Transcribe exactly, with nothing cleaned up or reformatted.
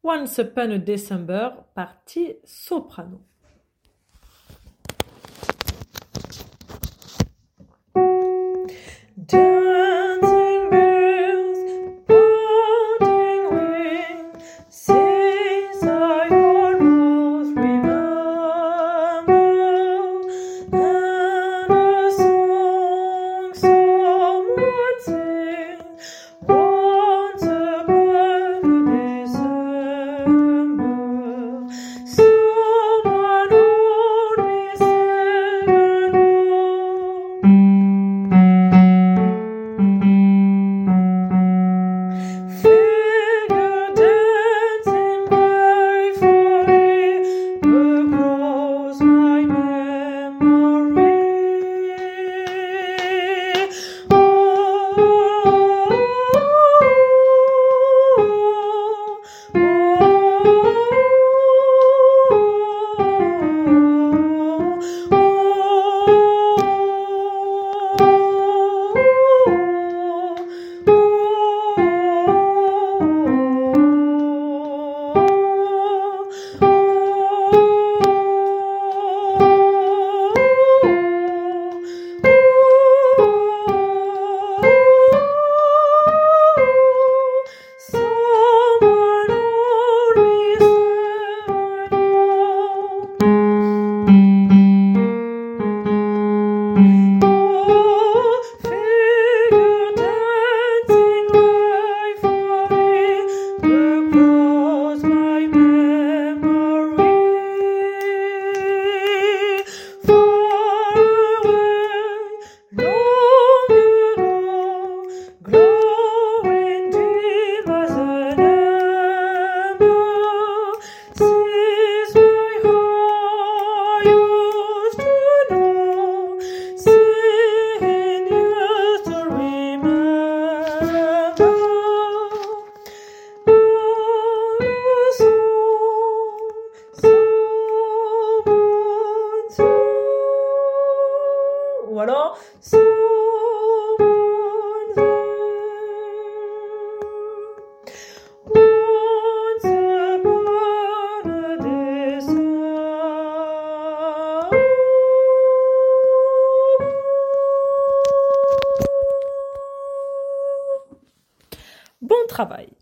Once Upon a December, partie soprano. Dancing bells, parting ring, says I almost remember, and a song someone sings once upon a December. Someone only seven figure dancing gratefully across my memory. Oh, someone only said oh, figure dancing gratefully across my memory. Far away, long ago, glowing dim as an ember, sees my heart used to know, seeing used to remember. Oh, someone said, ou alors someone said, once upon a December. Bon travail!